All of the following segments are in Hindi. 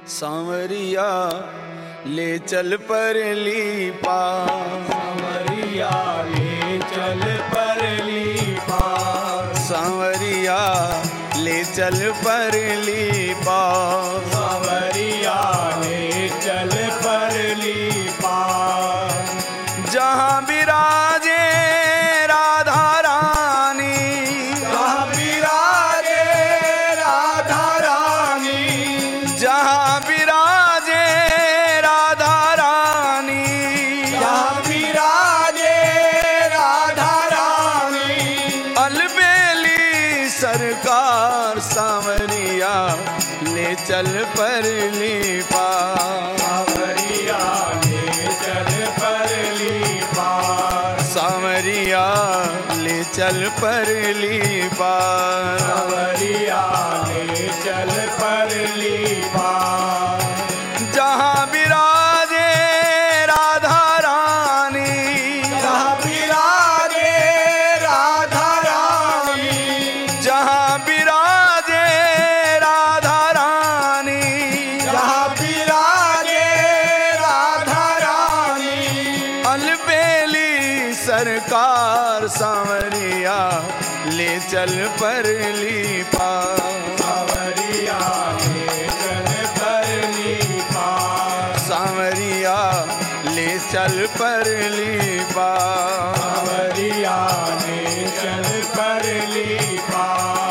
सांवरिया ले चल परली पार, सांवरिया ले चल परली पार, सांवरिया ले चल परली पार, सांवरिया ले चल परली पार। जहाँ विराजे राधा रानी, जहाँ विराजे राधा रानी, जहाँ विराजे राधा रानी, जहाँ विराजे राधा रानी, अलबेली सरकार सांवरिया ले चल परली पार, सांवरिया ले चल परली पार, सांवरिया ले चल परली पार, सांवरिया ले चल परली पार। जहाँ विराजे राधा रानी, जहाँ विराजे राधा रानी, जहाँ विराजे राधा रानी, जहाँ विराजे राधा रानी, अलबेली सरकार सांवरिया ले चल परली पार, सांवरिया ले चल परली पार, सांवरिया ले चल परली पार, सांवरिया ले चल परली पार।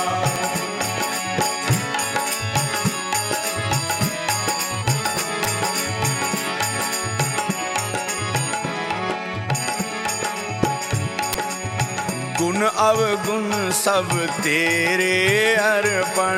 गुण अवगुण सब तेरे अर्पण,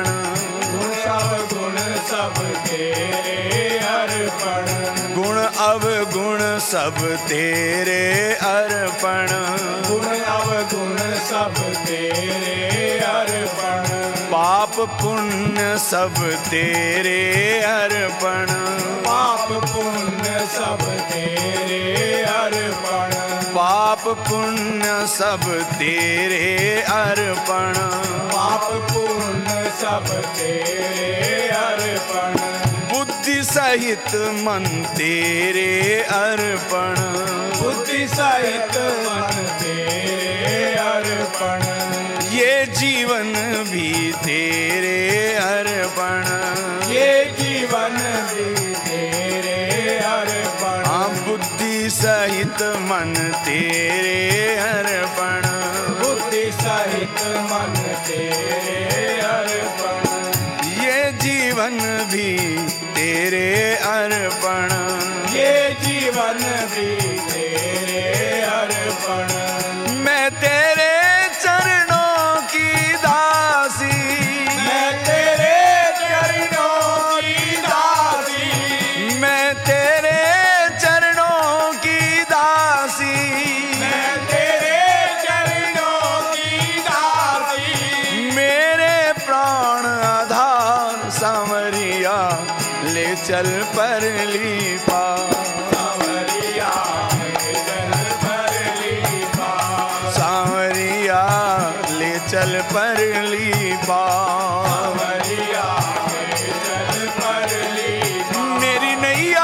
गुण सब तेरे अर्पण, गुण अवगुण सब तेरे अर्पण, गुण अवगुण सब तेरे अर्पण, पाप पुण्य सब तेरे अर्पण, पाप पुण्य सब तेरे अर्पण, पाप पुण्य सब तेरे अर्पण, पाप पुण्य सब तेरे अर्पण, बुद्धि सहित मन तेरे अर्पण, बुद्धि सहित मन तेरे अर्पण, ये जीवन भी तेरे अर्पण, ये जीवन भी तेरे अर्पण, हाँ बुद्धि सहित मन तेरे अर्पण, बुद्धि सहित मन तेरे अर्पण, ये जीवन भी तेरे अर्पण, ये जीवन भी तेरे अर्पण, मैं तेरे चरणों की दासी, मैं तेरे चरणों की दासी, मैं तेरे चरणों की दासी, मैं तेरे चरणों की दासी, मेरे प्राण आधार सांवरिया ले चल परली पार, सांवरिया ले चल परली पार, सांवरिया ले चल परली पार, सांवरिया ले चल परली पार, मेरी नैया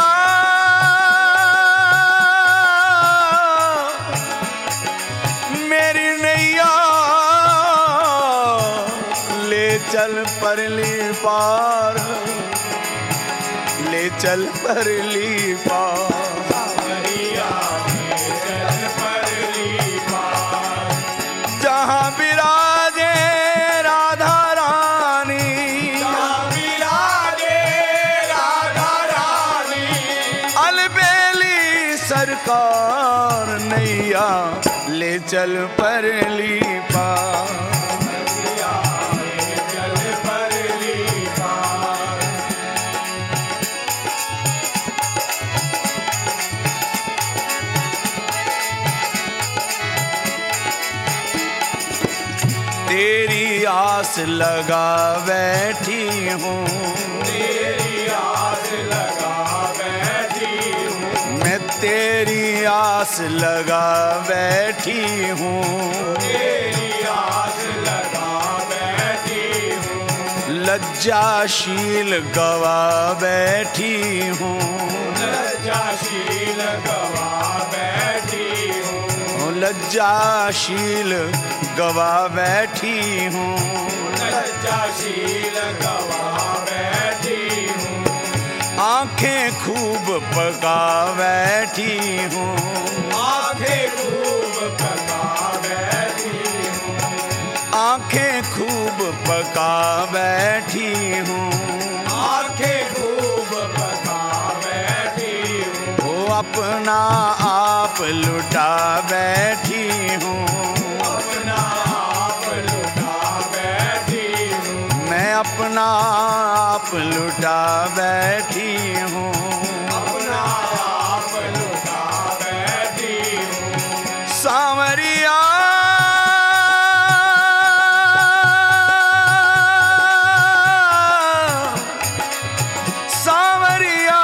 मेरी नैया ले चल परली पार, ले चल परली पार, सांवरिया ले चल परली पार, जहाँ विराजे राधा रानी, जहाँ विराजे राधा रानी, अलबेली सरकार नैया ले चल परली पार, सांवरिया ले चल परली पार, तेरी आस लगा बैठी हूँ, तेरी आस लगा बैठी हूँ, मैं तेरी आस लगा बैठी हूँ, तेरी आस लगा बैठी हूँ, लज्जाशील गवा बैठी हूँ, लज्जाशील गवा बैठी हूँ, लज्जाशील गवा बैठी हूँ, लज्जाशील गवा बैठी हूँ, आंखें खूब पका बैठी हूँ, आंखें खूब पका बैठी हूँ, आंखें खूब पका बैठी हूँ, आंखें खूब पका बैठी हूँ, वो अपना आप लुटा बैठी हूँ, अपना आप लुटा बैठी हूँ, मैं अपना आप लुटा बैठी हूँ, अपना आप लुटा बैठी हूँ, सांवरिया सांवरिया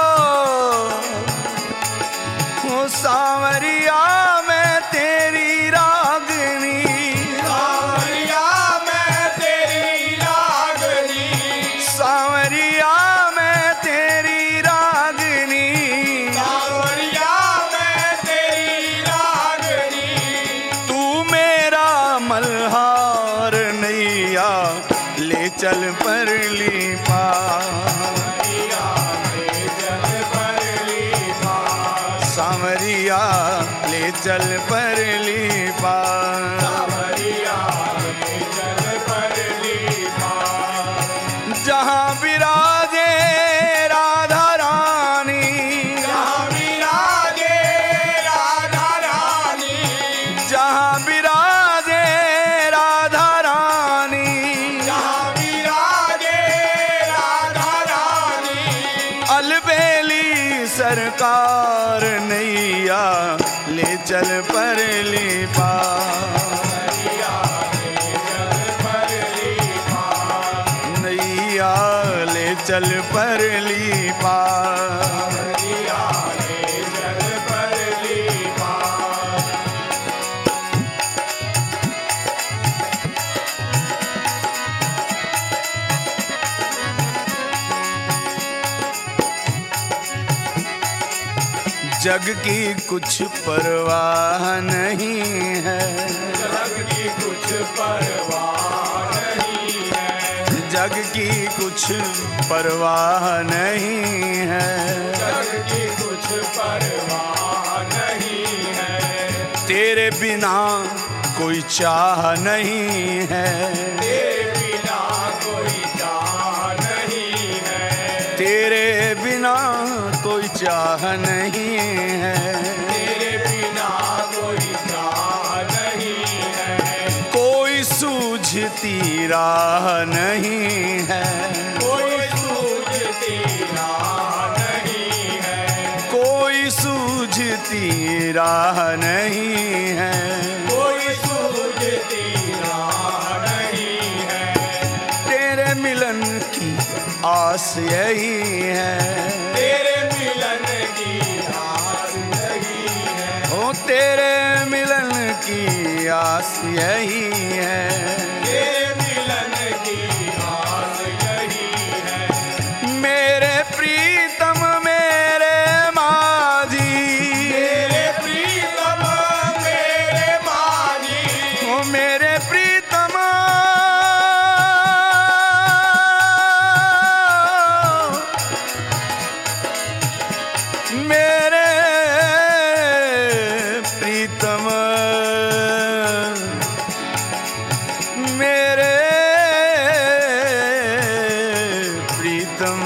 ओ सांवरिया मैं तेरी रागनी, सांवरिया मैं तेरी रागनी, सांवरिया मैं तेरी रागनी, सांवरिया मैं तेरी रागनी, तू मेरा मल्हार नैया ले चल परली पार, सांवरिया ले चल परली पार, सांवरिया ले चल परली पार, जहाँ विराजे राधा रानी, जहाँ विराजे राधा रानी, जहाँ विराजे राधा रानी, जहाँ विराजे राधा रानी, अलबेली सरकार नैया ले चल परली पार, नैया ले चल परली पार, जग की कुछ परवाह नहीं है, जग की कुछ परवाह नहीं है, जग की कुछ परवाह नहीं है, जग की कुछ परवाह नहीं है, तेरे बिना कोई चाह नहीं है, तेरे बिना कोई चाह नहीं है, तेरे बिना कोई चाह नहीं है, तेरे बिना कोई चाह नहीं है, कोई सूझती राह नहीं है, कोई सूझती राह नहीं है, कोई सूझती राह नहीं है, कोई सूझती राह नहीं है, तेरे मिलन की आस यही है, तेरे मिलन की आस यही है, ओ तेरे मिलन की आस यही है, तेरे मिलन की आस यही है, मेरे प्रीतम मेरे माझी, मेरे प्रीतम मेरे मानी, ओ मेरे प्रीतम मेरे प्रीतम मेरे प्रीतम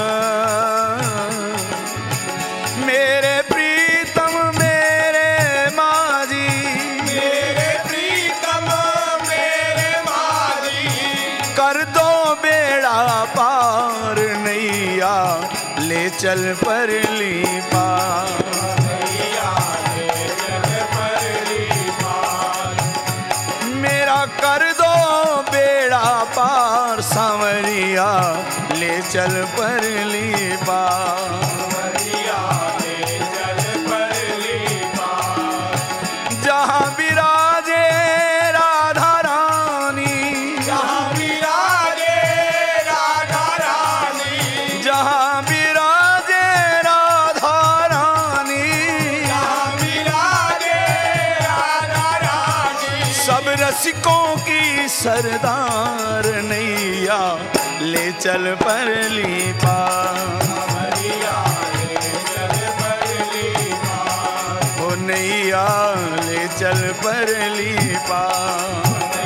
मेरे प्रीतम मेरे माझी, मेरे प्रीतम मेरे मानी, कर दो बेड़ा पार नैया ले चल परली पार, मेरा कर दो बेड़ा पार सांवरिया ले चल परली पार, जहाँ विराजे राधा रानी, जहाँ विराजे रसिकों की सरदार नैया ले चल परली पार। ओ नैया ले चल परली पार।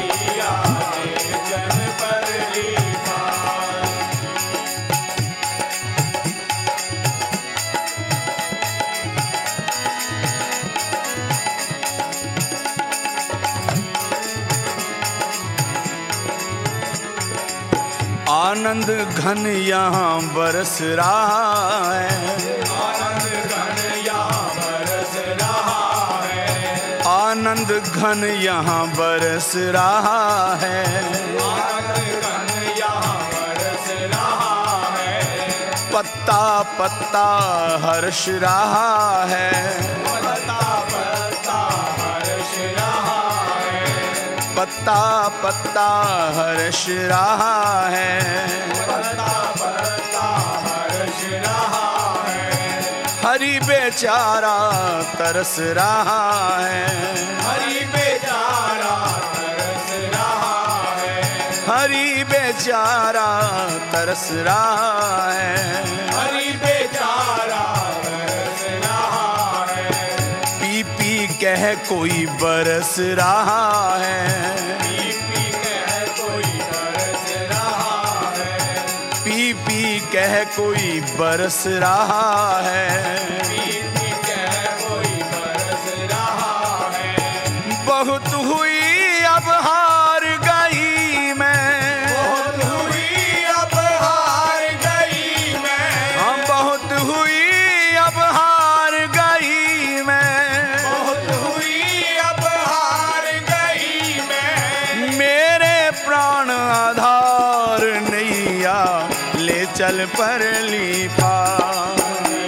आनंद घन यहाँ बरस रहा है, आनंद घन यहाँ बरस रहा है, आनंद घन यहाँ बरस रहा है, आनंद घन यहाँ बरस रहा है, पत्ता पत्ता हर्ष रहा है, पत्ता पत्ता हर्ष रहा है, पत्ता पत्ता हर्ष रहा है, पत्ता पत्ता हर्ष रहा है, हरि बेचारा तरस रहा है, हरि बेचारा तरस रहा है, हरि बेचारा तरस रहा है, हरि बेचारा तरस रहा है, पी पी कह कोई बरस रहा है, पी पी कह कोई बरस रहा है, पी पी कह कोई बरस रहा है, पी पी कह कोई बरस रहा है, बहुत हुई अब हार गई मैं, बहुत हुई अब हार गई मैं, हाँ बहुत हुई अब हार गई मैं, बहुत हुई अब हार गई मैं, मेरे प्राण आधार नैया ले चल परली पार।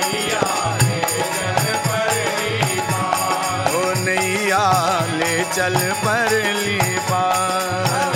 ओ नैया ले चल परली पार।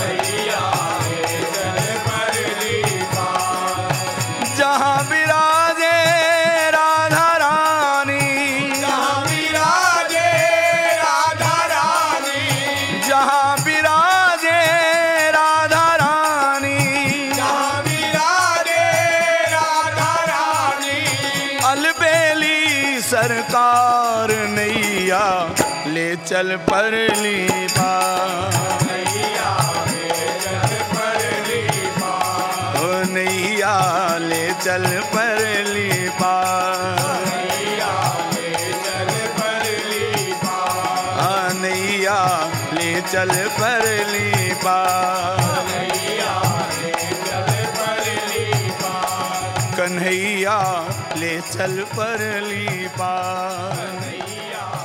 जहाँ विराजे राधा रानी, जहाँ विराजे राधा रानी, जहाँ विराजे राधा रानी, जहाँ विराजे राधा रानी, अलबेली सरकार नैया ले चल परली पार। ओ नैया ले चल परली पार। आ नैया ले चल परली पार। कन्हैया ले चल परली पार।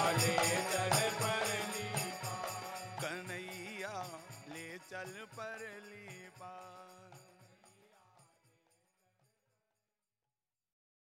कन्हैया ले चल पर